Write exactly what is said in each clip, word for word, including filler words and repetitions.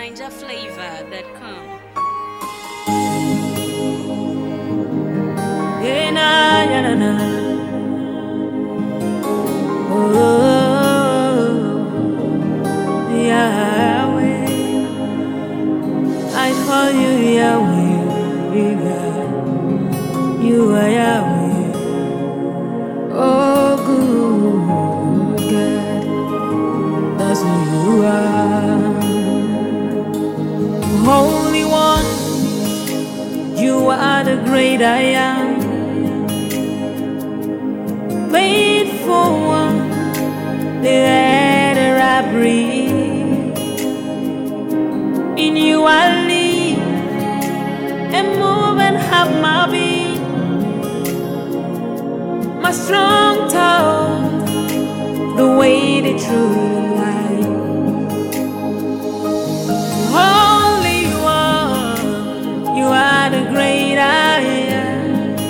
Niger Flavor dot com. Yeah, na, yeah, na, na. Oh, Yahweh, I call you Yahweh, God. You are Yahweh. Oh, good God, that's who you are. Holy One, you are the great I am. Faithful One, the air that I breathe. In you I live and move and have my being. My strong tower, the way, the truth, and life. Holy One, you are the great I am.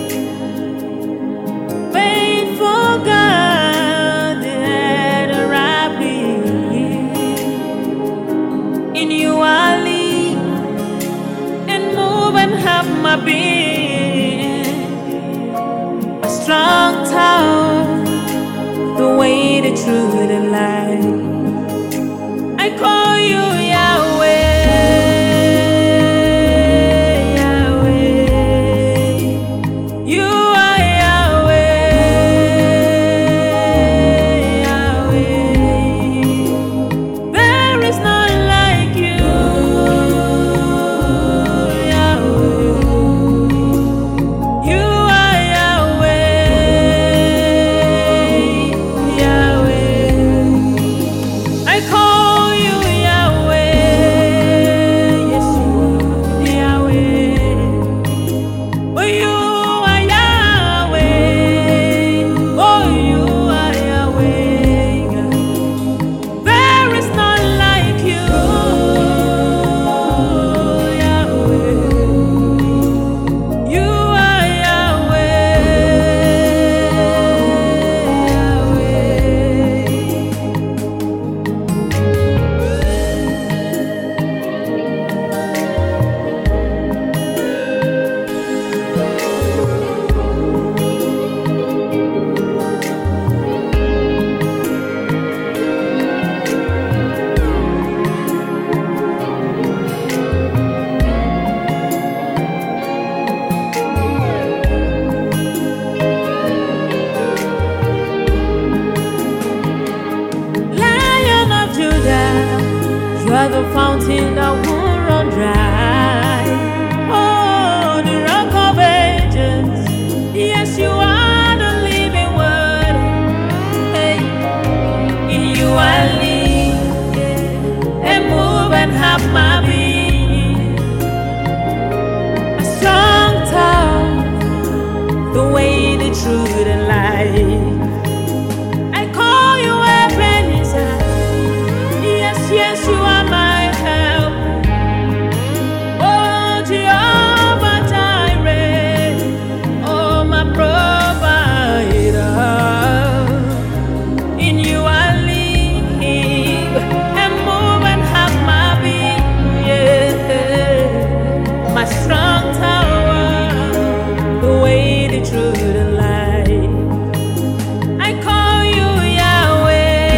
Faithful God, the air that I breathe. In you I live and move and have my being. A strong tower, the way, the truth, and life. I call you Yahweh, Yahweh. You are Yahweh, Yahweh. There is none like you, Yahweh. You are Yahweh, Yahweh. I call you Yahweh, yes you are Yahweh. Oh, you are Yahweh, oh, you are Yahweh. There is none like you, Yahweh. You are Lion of Judah, you are the fountain that won't run dry. Oh, the rock of ages, yes, you are the living word. Hey, in you I live and move and have my being. A strong tower, the way, the truth, and life. I call you Ebenezer. Yes, yes, you are my help. Oh, Jehovah Jireh, oh, my provider. In you I live and move and have my being. Yeah, my strong tower, the way, the truth, and life. I call you Yahweh,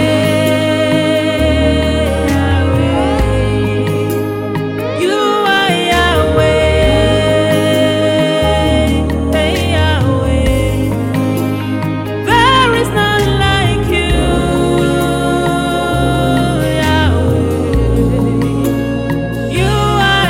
Yahweh. You are Yahweh, hey Yahweh. There is none like you, Yahweh. You are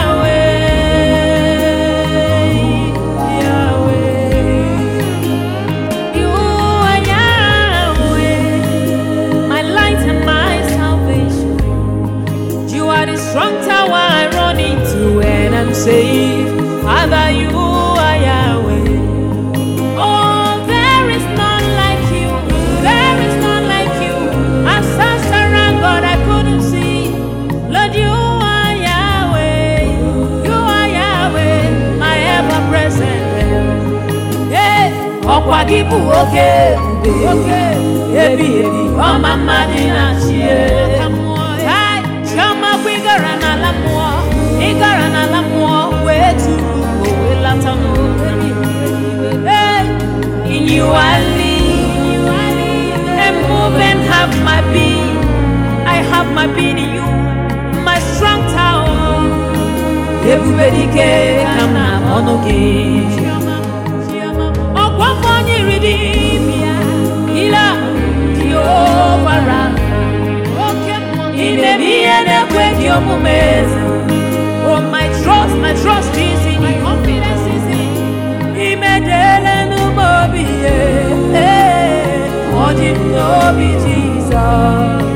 Yahweh, Yahweh. You are Yahweh, my light and my salvation. You are the strong tower I run into when I'm safe. Father, you are Yahweh. Oh, there is none like you. There is none like you. I searched around, but I couldn't see. Lord, you are Yahweh. You are Yahweh, my ever-present help. Hey, ọkwa gị bụ oke ebube, ebi ebi, ọma mmadụ na-achị. Chioma kwigara have my being in you, my strong tower. Everybody can come now on again. Oh, one for you redeem ya, ila Jehovah. In the end, I quit your moment. Oh, my trust, my trust is in you. My confidence is in you. He made a no more be. Oh, you know, be Jesus.